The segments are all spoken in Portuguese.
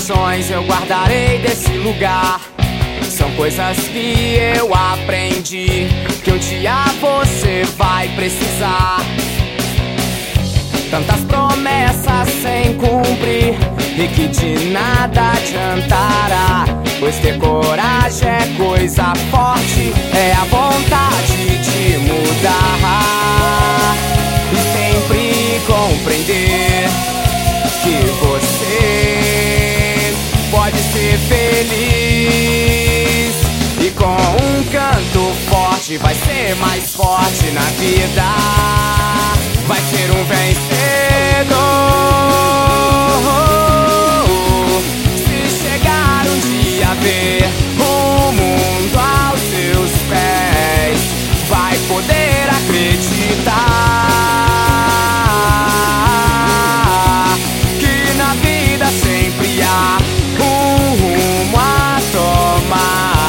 lições eu guardarei desse lugar. São coisas que eu aprendi, que um dia você vai precisar. Tantas promessas sem cumprir e que de nada adiantará, pois ter coragem é coisa forte, é a vontade de mudar. E sempre compreender que você pode ser feliz, e com um canto forte vai ser mais forte na vida. Vai ser um vencedor se chegar um dia a ver o mundo aos seus pés. Vai poder acreditar que na vida sempre há um rumo a tomar.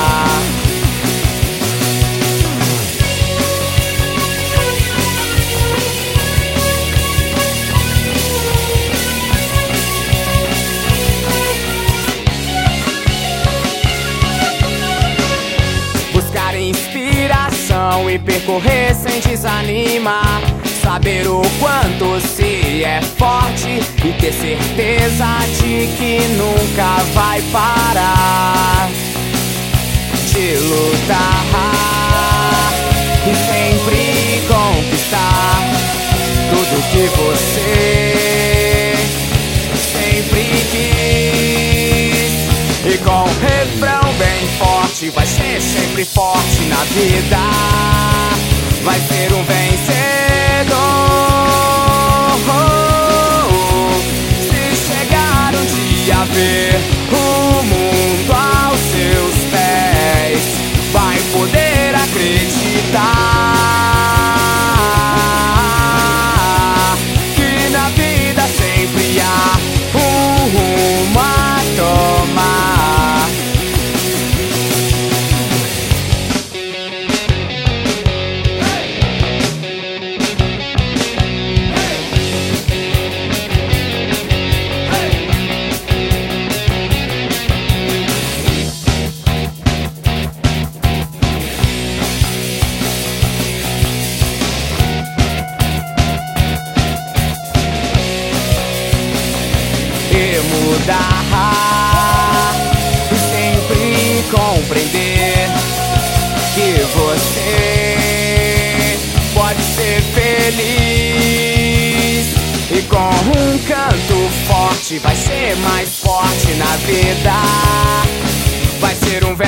Inspiração e percorrer sem desanimar, saber o quanto se é forte e ter certeza de que nunca vai parar de lutar e sempre conquistar tudo que você sempre quis. E com um refrão bem forte vai ser sempre forte na vida. Vai ser um vencedor se chegar um dia a ver o mundo aos seus pés. Vai poder acreditar que na vida sempre há um rumo a tomar. Mudar e sempre compreender que você pode ser feliz, e com um canto forte vai ser mais forte na vida. Vai ser um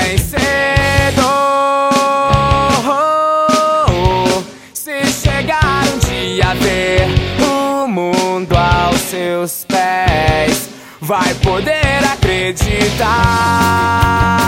vencedor se chegar um dia a ver o mundo aos seus pés. Vai poder acreditar